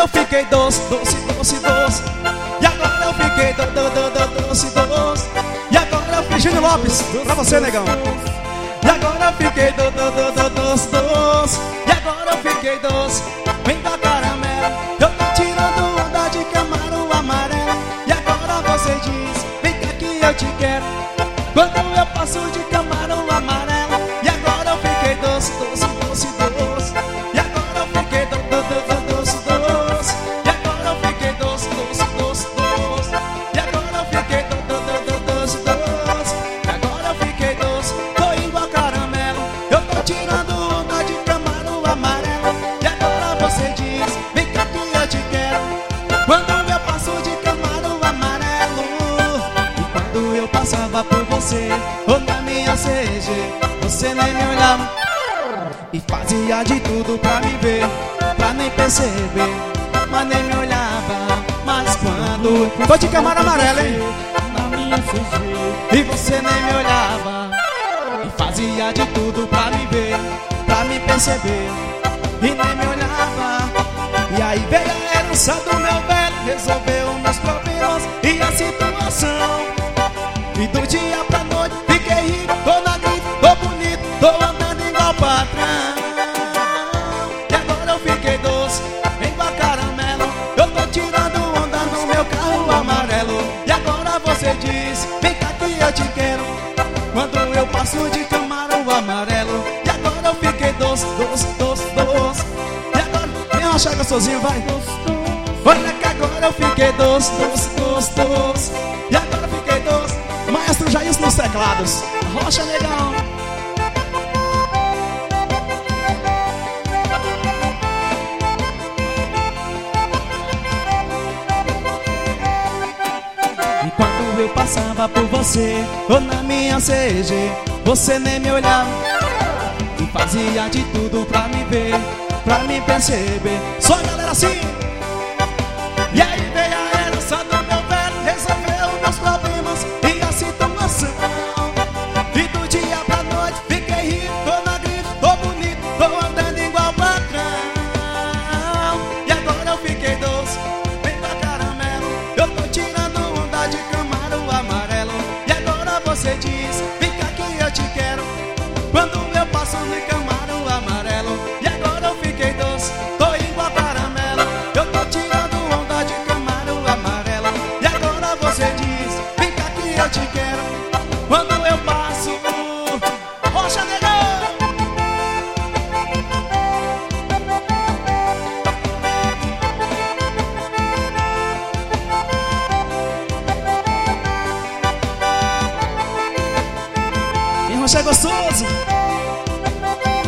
eu fiquei doce, doce, doce, doce. E agora eu fiquei doce, doce. E agora eu fiquei Júnior Lopes, pra você, negão. E agora eu fiquei doce, doce. E agora eu fiquei doce, vem da caramelo. Eu tô tirando onda de camarão amarelo. E agora você diz, vem cá que eu te quero. Quando eu passo de camarão amarelo. E agora eu fiquei doce, doce, doce, doce. E agora eu fiquei doce, doce. E agora eu fiquei doce, doce, doce, doce. E agora eu fiquei doce, doce. E agora eu fiquei doce, tô igual caramelo. Eu tô tirando onda de camarão amarelo. E agora você diz, vem cá que eu te quero. Quando eu passo de camarão amarelo. E quando eu passava por você, ou na minha CG, você nem me olhava e fazia de tudo pra me ver, pra nem perceber, mas nem me olhava. Mas quando tô de camarão amarelo, hein? Na minha CG, E você nem me olhava e fazia de tudo pra me ver, pra me perceber, e nem me olhava. E aí veio a herança do meu velho, resolveu meus problemas e a situação. E do dia pra noite fiquei rico, tô na grife, tô bonito, tô andando igual patrão. E agora eu fiquei doce, igual caramelo. Eu tô tirando onda no meu carro amarelo. E agora você diz, vem cá que eu te quero. Quando eu passo de camarão amarelo. E agora eu fiquei doce, doce, doce, doce. E agora, vem rochar gostosinho, vai. Olha que agora eu fiquei doce, doce, doce, doce. E agora eu fiquei doce. Maestro Jair nos teclados. Rocha legal. E quando eu passava por você, ou na minha CG, você nem me olhava e fazia de tudo pra me ver, pra me perceber. Só a galera assim. E aí veio a herança do meu velho, resolveu meus problemas e a situação. E do dia pra noite fiquei rico, tô na grife, tô bonito, tô andando igual patrão. E agora eu fiquei doce, vem da caramelo. Eu tô tirando onda de camarão amarelo. E agora você diz, vem cá que eu te quero. Quando eu passo no camarão amarelo. E agora eu fiquei doce, tô igual caramelo. Eu tô tirando onda de camarão amarelo. E agora você diz, vem cá que eu te quero. Quando eu passo, rocha negão. E rocha é gostoso.